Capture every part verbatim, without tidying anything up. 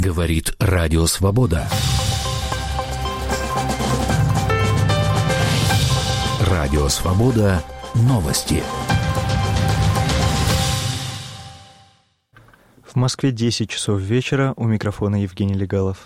Говорит Радио Свобода. Радио Свобода. Новости. В Москве десять часов вечера. У микрофона Евгений Легалов.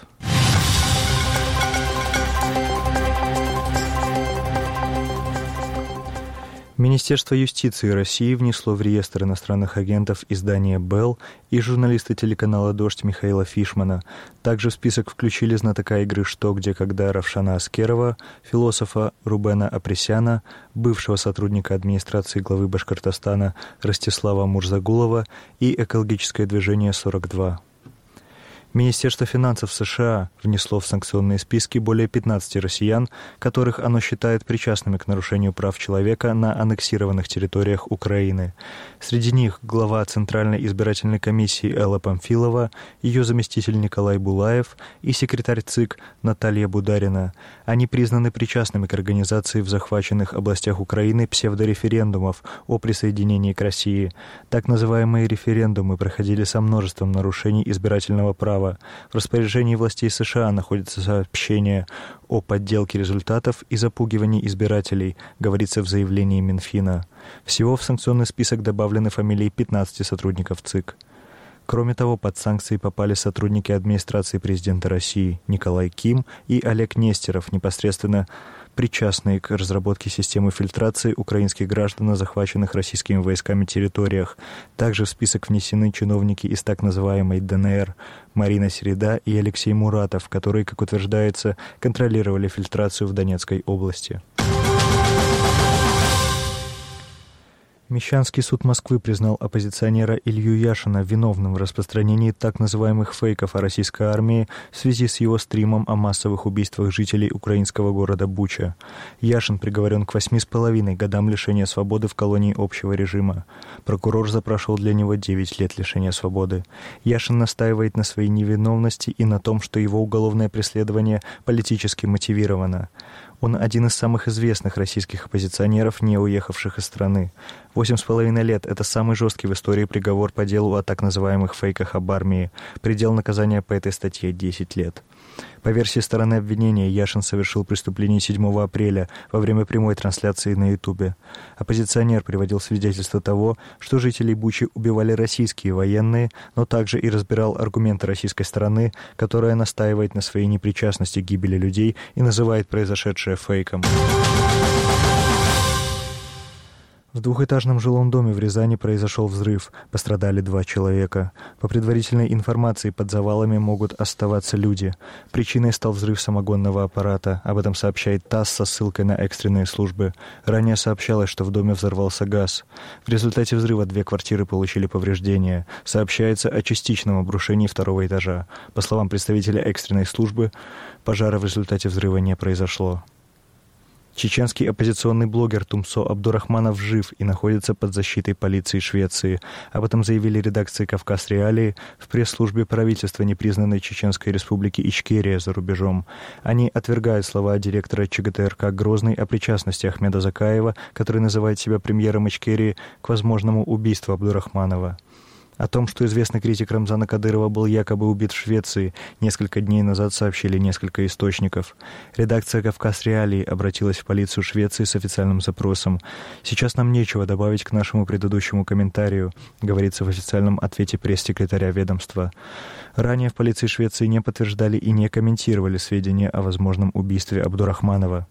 Министерство юстиции России внесло в реестр иностранных агентов издания «Белл» и журналиста телеканала «Дождь» Михаила Фишмана. Также в список включили знатока игры «Что, где, когда» Равшана Аскерова, философа Рубена Апресяна, бывшего сотрудника администрации главы Башкортостана Ростислава Мурзагулова и экологическое движение сорок два. Министерство финансов США внесло в санкционные списки более пятнадцати россиян, которых оно считает причастными к нарушению прав человека на аннексированных территориях Украины. Среди них глава Центральной избирательной комиссии Элла Памфилова, ее заместитель Николай Булаев и секретарь ЦИК Наталья Бударина. Они признаны причастными к организации в захваченных областях Украины псевдореферендумов о присоединении к России. Так называемые референдумы проходили со множеством нарушений избирательного права. В распоряжении властей США находится сообщение о подделке результатов и запугивании избирателей, говорится в заявлении Минфина. Всего в санкционный список добавлены фамилии пятнадцати сотрудников ЦИК. Кроме того, под санкции попали сотрудники администрации президента России Николай Ким и Олег Нестеров, непосредственно причастные к разработке системы фильтрации украинских граждан на захваченных российскими войсками территориях. Также в список внесены чиновники из так называемой ДНР Марина Середа и Алексей Муратов, которые, как утверждается, контролировали фильтрацию в Донецкой области. Мещанский суд Москвы признал оппозиционера Илью Яшина виновным в распространении так называемых фейков о российской армии в связи с его стримом о массовых убийствах жителей украинского города Буча. Яшин приговорен к восьми с половиной годам лишения свободы в колонии общего режима. Прокурор запрашивал для него девять лет лишения свободы. Яшин настаивает на своей невиновности и на том, что его уголовное преследование политически мотивировано. Он один из самых известных российских оппозиционеров, не уехавших из страны. Восемь с половиной лет – это самый жесткий в истории приговор по делу о так называемых фейках об армии. Предел наказания по этой статье – десять лет. По версии стороны обвинения, Яшин совершил преступление седьмого апреля во время прямой трансляции на Ютубе. Оппозиционер приводил свидетельство того, что жителей Бучи убивали российские военные, но также и разбирал аргументы российской стороны, которая настаивает на своей непричастности к гибели людей и называет произошедшее фейком. В двухэтажном жилом доме в Рязани произошел взрыв. Пострадали два человека. По предварительной информации, под завалами могут оставаться люди. Причиной стал взрыв самогонного аппарата. Об этом сообщает ТАСС со ссылкой на экстренные службы. Ранее сообщалось, что в доме взорвался газ. В результате взрыва две квартиры получили повреждения. Сообщается о частичном обрушении второго этажа. По словам представителя экстренной службы, пожара в результате взрыва не произошло. Чеченский оппозиционный блогер Тумсо Абдурахманов жив и находится под защитой полиции Швеции. Об этом заявили редакции «Кавказ Реалии» в пресс-службе правительства непризнанной Чеченской республики Ичкерия за рубежом. Они отвергают слова директора ЧГТРК «Грозный» о причастности Ахмеда Закаева, который называет себя премьером Ичкерии, к возможному убийству Абдурахманова. О том, что известный критик Рамзана Кадырова был якобы убит в Швеции, несколько дней назад сообщили несколько источников. Редакция «Кавказ Реалии» обратилась в полицию Швеции с официальным запросом. «Сейчас нам нечего добавить к нашему предыдущему комментарию», говорится в официальном ответе пресс-секретаря ведомства. Ранее в полиции Швеции не подтверждали и не комментировали сведения о возможном убийстве Абдурахманова.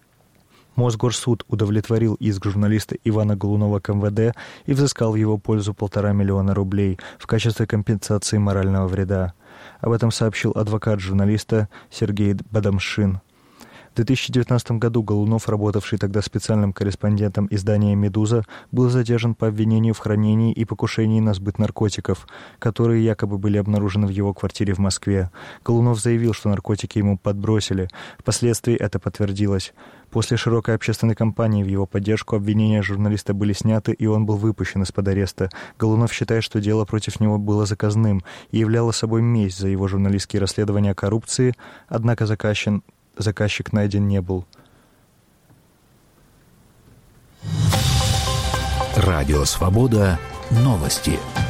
Мосгорсуд удовлетворил иск журналиста Ивана Голунова к эм вэ дэ и взыскал в его пользу полтора миллиона рублей в качестве компенсации морального вреда. Об этом сообщил адвокат журналиста Сергей Бадамшин. В две тысячи девятнадцатом году Голунов, работавший тогда специальным корреспондентом издания «Медуза», был задержан по обвинению в хранении и покушении на сбыт наркотиков, которые якобы были обнаружены в его квартире в Москве. Голунов заявил, что наркотики ему подбросили. Впоследствии это подтвердилось. После широкой общественной кампании в его поддержку обвинения журналиста были сняты, и он был выпущен из-под ареста. Голунов считает, что дело против него было заказным и являло собой месть за его журналистские расследования коррупции, однако заказчик, заказчик найден не был. Радио «Свобода». Новости.